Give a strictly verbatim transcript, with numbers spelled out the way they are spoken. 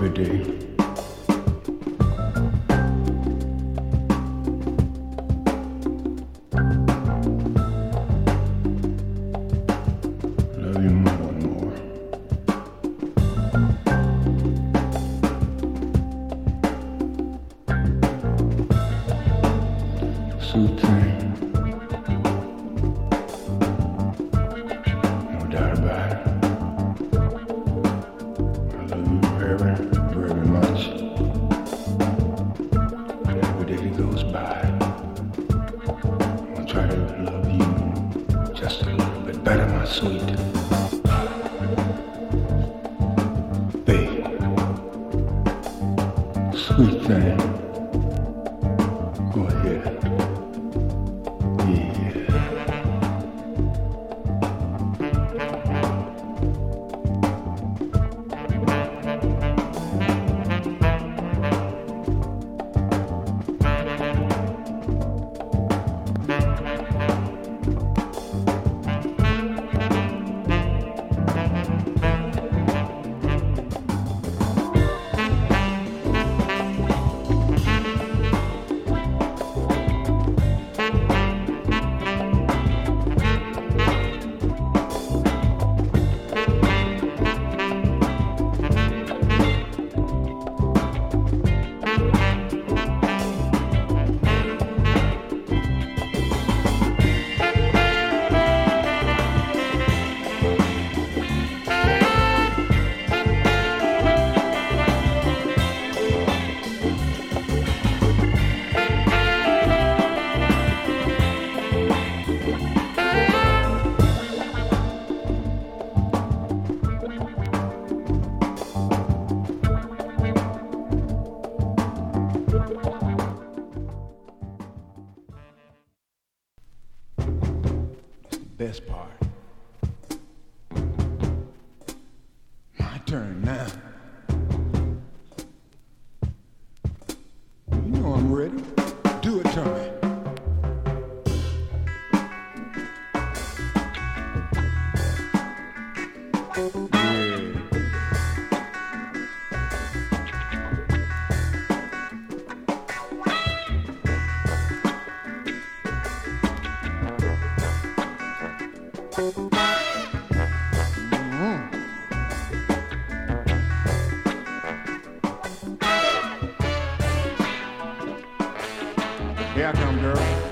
every day. Love you more and more. Sweet thing. No doubt about it. I love you very, very much. Every day that goes by, I'll try to love you just a little bit better, my sweet. Babe. Sweet thing. Go ahead. Yeah. Best part. My turn now. You know I'm ready. Do it to me. Here I come, girl.